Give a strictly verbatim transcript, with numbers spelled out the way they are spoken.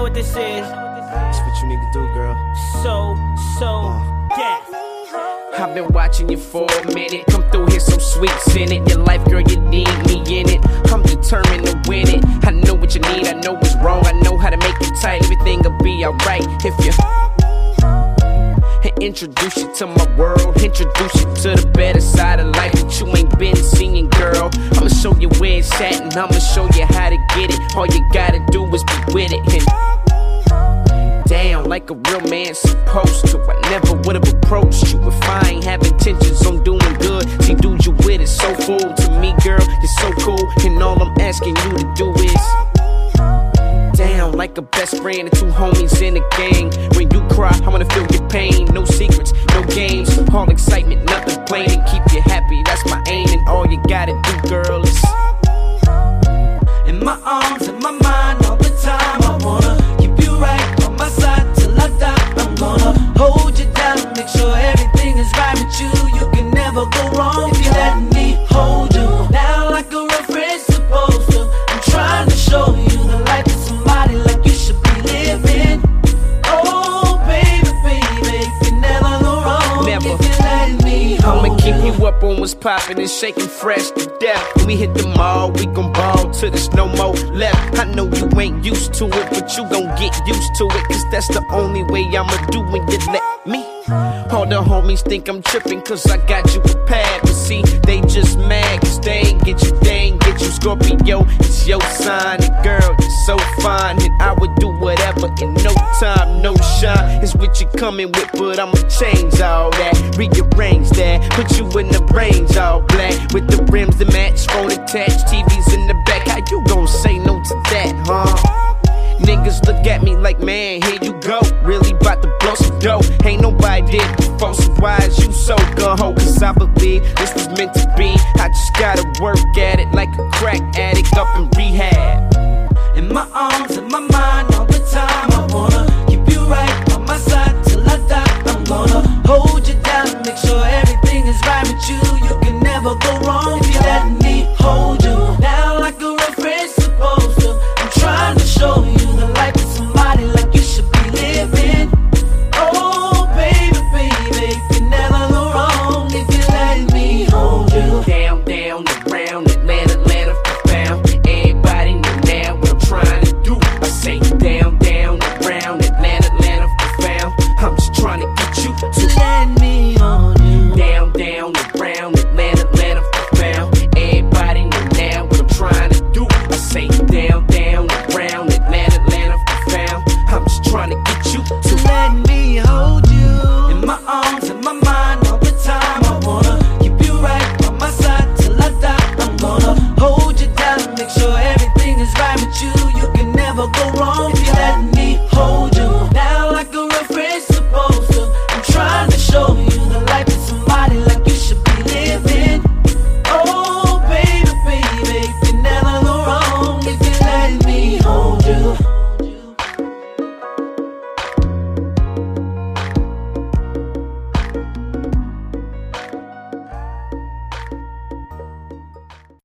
what this is. That's what you need to do, girl. So, so, Uh. death. I've been watching you for a minute. Come through here, some sweets in it. Your life, girl, you need me in it. I'm determined to win it. I know what you need, I know what's wrong. I know how to make you tight. Everything'll be alright if you introduce you to my world. Introduce you to the better side of life that you ain't been seeing, girl. I'ma show you where it's at, and I'ma show you how to get it. All you gotta do is be with it. And down like a real man supposed to. I never would've approached you if I ain't have intentions on doing good. See, dude, you with it, so full to me, girl. You're so cool, and all I'm asking you to do is down like a best friend and two homies in a gang. When you cry, I wanna feel your pain. No secrets, no games, all excitement, nothing plain. And keep you happy, that's my aim. And all you gotta do, girl, is in my arms, in my mind, all the time. I wanna keep you right on my side till I die. I'm gonna hold you down, make sure everything is right with you. You can never go wrong if you let me hold you down like a real friend's supposed to. I'm trying to show you the life of somebody like you should be living. Oh, baby, baby, you can never go wrong Never. if you let me hold I'ma keep you. you up on what's poppin' and shaking fresh to death. When we hit the mall, we gon' ball till there's no more left. I know you ain't used to it, but you gon' get used to it. Cause that's the only way I'ma do when you let me. All the homies think I'm trippin' cause I got you prepared. But see, they just mad cause they ain't get you, they ain't get you. Scorpio, it's your sign. And girl, you're so fine. And I would do whatever in no time, no shine. It's what you coming with, but I'ma change all that. Rearrange that, put you in the range all black. With the rims that match, phone attached, T Vs in the back. How you gon' say no to that, huh? Niggas look at me like, man, here you go. Really bout to blow some dough. Ain't nobody did before, so why is you so gung-ho? Cause I believe this was meant to be. I just gotta work at it like a crack addict up in rehab.